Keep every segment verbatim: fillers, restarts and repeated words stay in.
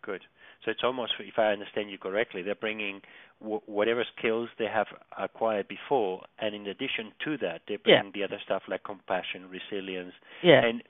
Good. So it's almost, if I understand you correctly, they're bringing w- whatever skills they have acquired before, and in addition to that, they bring Yeah. the other stuff like compassion, resilience, Yeah. and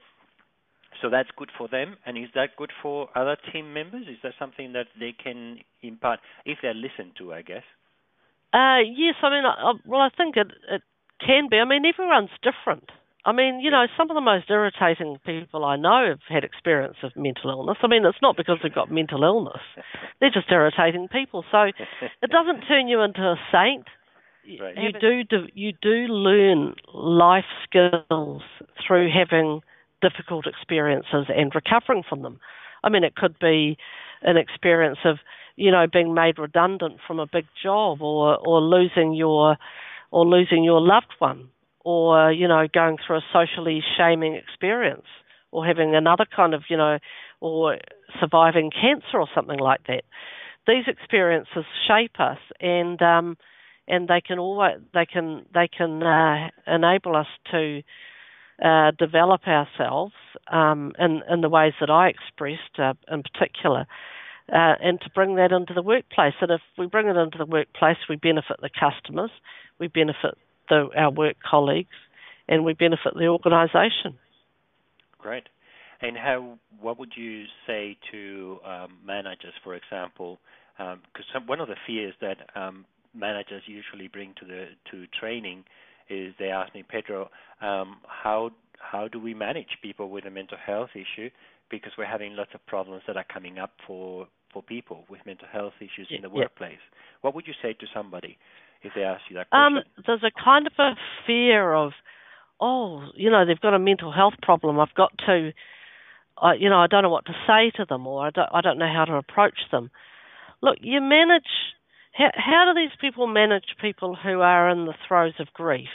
so that's good for them. And is that good for other team members? Is that something that they can impart if they're listened to, I guess? Uh, yes, I mean, I, I, well, I think it, it can be. I mean, everyone's different. I mean, you Yeah. know, some of the most irritating people I know have had experience of mental illness. I mean, it's not because they've got mental illness. They're just irritating people. So it doesn't turn you into a saint. Right. You do, do you do learn life skills through having difficult experiences and recovering from them. I mean, it could be an experience of, you know, being made redundant from a big job, or or losing your or losing your loved one, or, you know, going through a socially shaming experience, or having another kind of, you know, or surviving cancer or something like that. These experiences shape us, and um, and they can always they can they can uh, enable us to uh, develop ourselves um, in in the ways that I expressed uh, in particular. Uh, and to bring that into the workplace. And if we bring it into the workplace, we benefit the customers, we benefit the, our work colleagues, and we benefit the organisation. Great. And how? What would you say to um, managers, for example? Because um, one of the fears that um, managers usually bring to the to training is they ask me, Pedro, um, how how do we manage people with a mental health issue? Because we're having lots of problems that are coming up for for people with mental health issues Yeah, in the yeah. workplace. What would you say to somebody if they ask you that Um, question? there's a kind of a fear of, oh, you know, they've got a mental health problem. I've got to, uh, you know, I don't know what to say to them, or I don't, I don't know how to approach them. Look, you manage. How, how do these people manage people who are in the throes of grief,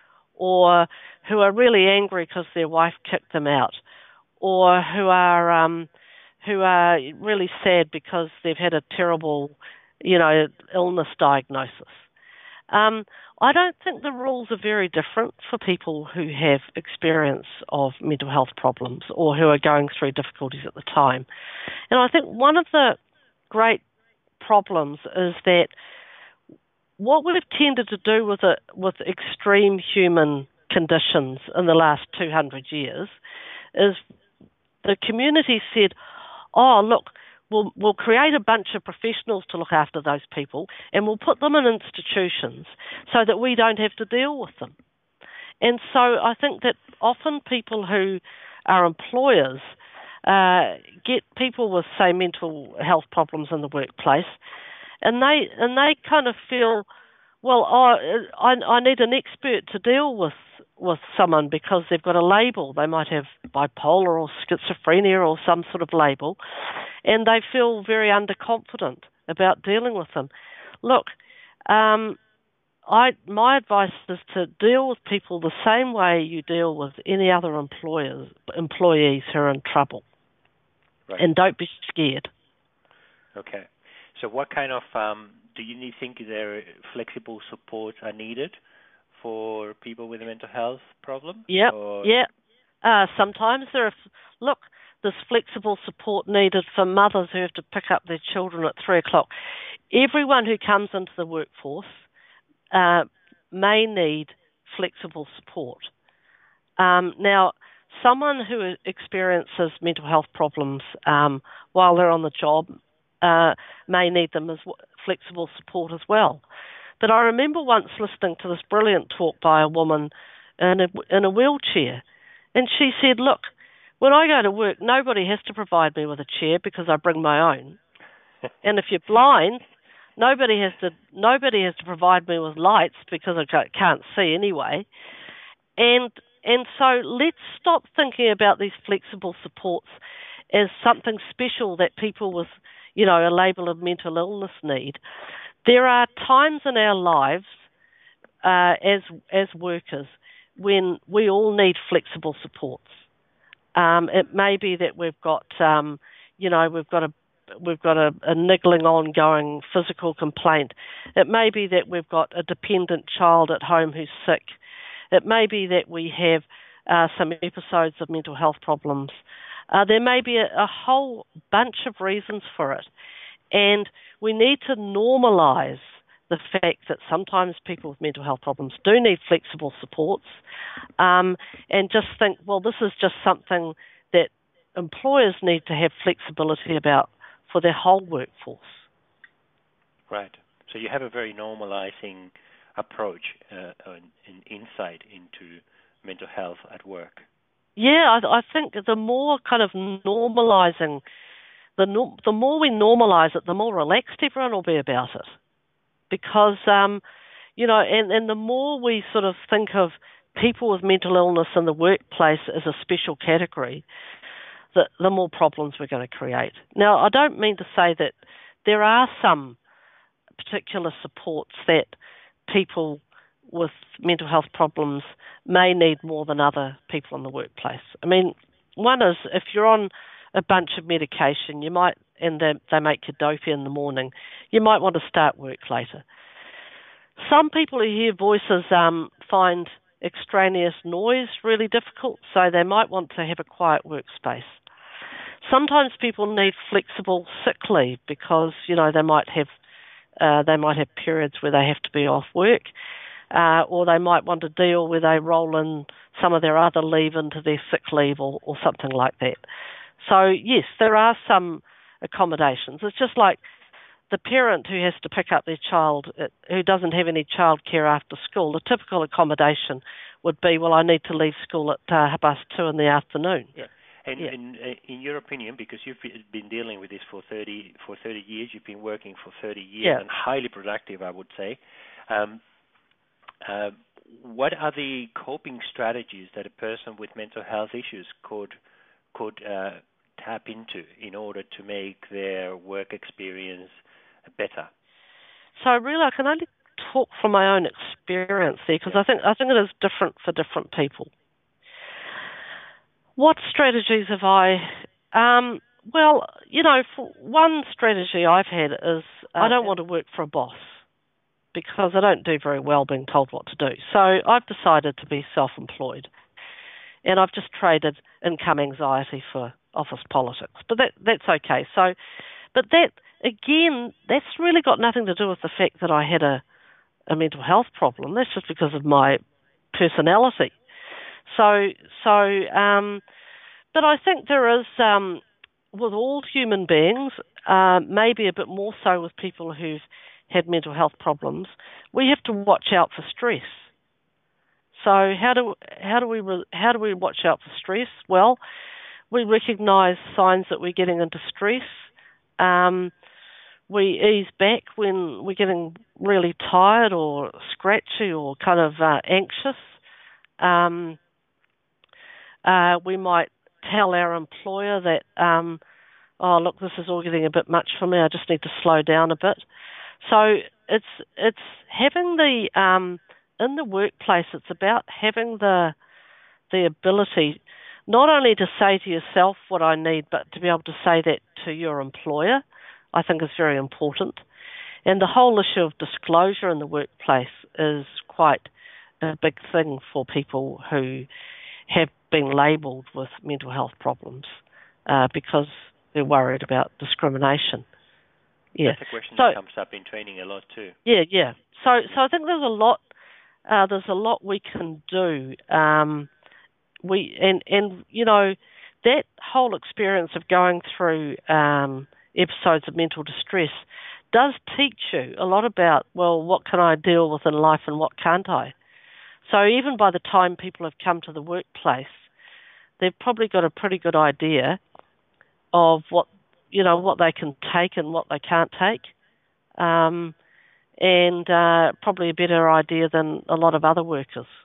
or who are really angry because their wife kicked them out, or who are um, who are really sad because they've had a terrible, you know, illness diagnosis? Um, I don't think the rules are very different for people who have experience of mental health problems or who are going through difficulties at the time. And I think one of the great problems is that what we've tended to do with it, with extreme human conditions in the last two hundred years, is the community said, oh, look, we'll, we'll create a bunch of professionals to look after those people, and we'll put them in institutions so that we don't have to deal with them. And so I think that often people who are employers uh, get people with, say, mental health problems in the workplace, and they and they kind of feel, well, oh, I, I need an expert to deal with with someone because they've got a label. They might have bipolar or schizophrenia or some sort of label, and they feel very underconfident about dealing with them. Look, um, I my advice is to deal with people the same way you deal with any other employers employees who are in trouble, Right. and don't be scared. Okay. So what kind of, um, do you think there flexible supports are needed for people with a mental health problem? Yep, or? yeah. Uh, sometimes there are, look, there's flexible support needed for mothers who have to pick up their children at three o'clock. Everyone who comes into the workforce uh, may need flexible support. Um, now, someone who experiences mental health problems um, while they're on the job uh, may need them as w- flexible support as well. But I remember once listening to this brilliant talk by a woman in a, in a wheelchair, and she said, look, when I go to work, nobody has to provide me with a chair because I bring my own. And if you're blind, nobody has to nobody has to provide me with lights because I can't see anyway. And and so let's stop thinking about these flexible supports as something special that people with, you know, a label of mental illness need. There are times in our lives uh, as as workers when we all need flexible supports. Um, it may be that we've got, um, you know, we've got a we've got a, a niggling, ongoing physical complaint. It may be that we've got a dependent child at home who's sick. It may be that we have uh, some episodes of mental health problems Uh, there may be a, a whole bunch of reasons for it. And we need to normalise the fact that sometimes people with mental health problems do need flexible supports, um, and just think, well, this is just something that employers need to have flexibility about for their whole workforce. Right. So you have a very normalising approach uh, and insight into mental health at work. Yeah, I, I think the more kind of normalising, the no, the more we normalise it, the more relaxed everyone will be about it. Because, um, you know, and, and the more we sort of think of people with mental illness in the workplace as a special category, the, the more problems we're going to create. Now, I don't mean to say that there are some particular supports that people with mental health problems may need more than other people in the workplace. I mean, one is if you're on a bunch of medication, you might, and they, they make you dopey in the morning, you might want to start work later. Some people who hear voices um, find extraneous noise really difficult, so they might want to have a quiet workspace. Sometimes people need flexible sick leave because, you know, they might have uh, they might have periods where they have to be off work, uh, or they might want a deal where they roll in some of their other leave into their sick leave or, or something like that. So, yes, there are some accommodations. It's just like the parent who has to pick up their child who doesn't have any childcare after school. The typical accommodation would be, well, I need to leave school at uh, half past two in the afternoon. Yeah. And yeah. in, in your opinion, because you've been dealing with this for thirty for thirty years, you've been working for thirty years yeah. and highly productive, I would say. Um, uh, what are the coping strategies that a person with mental health issues could could uh, tap into in order to make their work experience better? So really, I can only talk from my own experience there because yeah. I think I think it is different for different people. What strategies have I? Um, well, you know, for one strategy I've had is uh, I don't want to work for a boss because I don't do very well being told what to do. So I've decided to be self-employed, and I've just traded income anxiety for office politics. But that that's okay. So, but that again, that's really got nothing to do with the fact that I had a, a mental health problem. That's just because of my personality. So, so, um, but I think there is, um, with all human beings, uh, maybe a bit more so with people who've had mental health problems, we have to watch out for stress. So, how do how do we re- how do we watch out for stress? Well, we recognise signs that we're getting into stress. Um, we ease back when we're getting really tired or scratchy or kind of uh, anxious. Um, Uh, we might tell our employer that, um, oh, look, this is all getting a bit much for me. I just need to slow down a bit. So it's it's having the um, in the workplace. It's about having the the ability not only to say to yourself what I need, but to be able to say that to your employer. I think is very important. And the whole issue of disclosure in the workplace is quite a big thing for people who have been labelled with mental health problems uh, because they're worried about discrimination. Yeah. That's a question so, that comes up in training a lot too. Yeah, yeah. So, so I think there's a lot. Uh, there's a lot we can do. Um, we and and you know that whole experience of going through um, episodes of mental distress does teach you a lot about, well, what can I deal with in life and what can't I? So even by the time people have come to the workplace, they've probably got a pretty good idea of what, you know, what they can take and what they can't take, um, and uh, probably a better idea than a lot of other workers.